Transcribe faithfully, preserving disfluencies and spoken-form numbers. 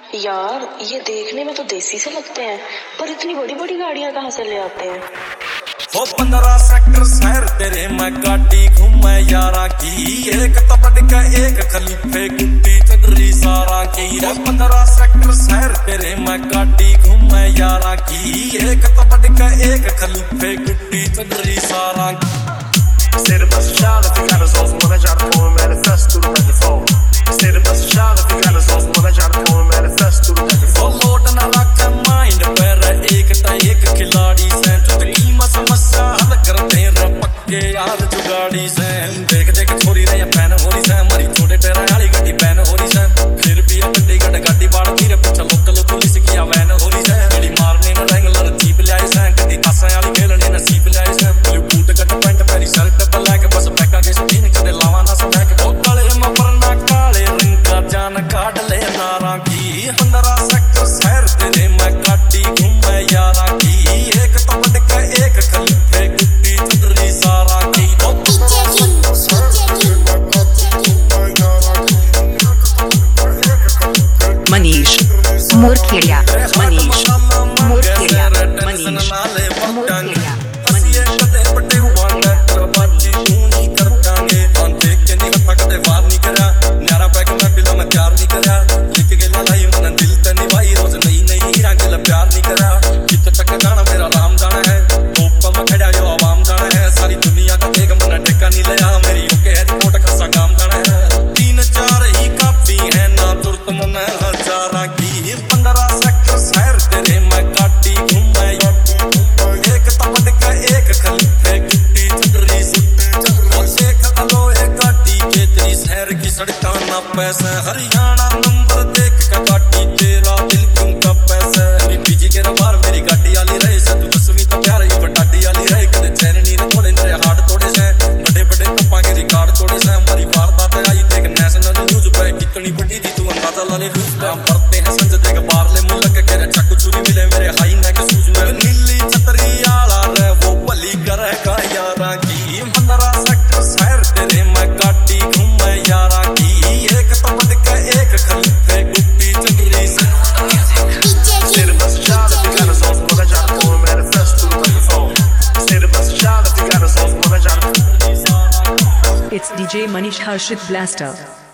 यार ये देखने में तो देसी से लगते हैं, पर इतनी बड़ी बड़ी गाड़ियां कहाँ से ले आते हैं। वो पंद्रह सेक्टर शहर तेरे मैं गाड़ी घूमे यारा की, एक तबड़ का एक खलीफे गुड्डी चदरी सारा की। रे पंद्रह सेक्टर शहर तेरे मैं गाड़ी घूमे यारा की, एक तबड़ का एक खलीफे गुड्डी चदरी सारा की। Ser baixada, ficar as olhos, manejar com a manifesto do telefone. Ser baixada, ficar as olhos, manejar com a manifesto do telefone. Load न रख माइंड पर एक ता एक खिलाड़ी से, चुटकी में समस्या हल करते रे पक्के यार जुगाड़ी से। देख देख छोरी रे पैन हो रही से, मरी छोटे टेरा वाली गड्डी पैन हो रही से। फिर भी गड्डी गड्डी गाड़ी बाड़ दी रे पीछे लोकल पुलिस की वैन हो रही से। गड्डी मारने में रेंगलर जीप लाए से, गड्डी तासा वाली खेलने न सीप लाए से। ब्लू बूट कट पैंट पैरी शर्ट ब्लैक बस पैका के स्टीन कदे लावा ना स्टैक। ओ काले में परना काले रंग का जान काट ले नारा की। पंद्रह सेक्टर शहर तेरे मैं गाड़ी घूमे यारा की, एक तबड़ का एक खलीफे गुड्डी चदरी सारा की। मनीष मोरखेड़िया, मनीष मोरखेड़िया, मनीष मोरखेड़िया। पैसे हरियाणा नंबर देख का गाड़ी तेरा दिल क्यों का पैसे। मेरी बीजी के रबार मेरी गाड़ी आली रहे से, तू दसवीं तो प्यार ही बटाडी आली रहे। कदे चैन नी रे थोड़े मेरे हार्ट तोड़े से, बड़े बड़े कप्पा के रिकॉर्ड तोड़े से। हमारी वारदात आई देख नेशनल न्यूज पे, कितनी बड़ी थी तू अंदाजा लाले रूस पे। हम पढ़ते हैं संज देख बाहर ले मुल्क के रे चाकू छुरी मिले मेरे हाई नेक सूज में। नीली छतरी आला रे वो बली करे का यारा की। पंद्रह सेक्टर शहर तेरे मैं गाड़ी घूमे यारा की, एक तबड़ का एक खलीफे गुड्डी चदरी से। Ser baixada, ficar as olhos, manejar com a manifesto do telefone. Ser baixada, ficar as olhos, manejar. It's D J Manish Harshit Blaster.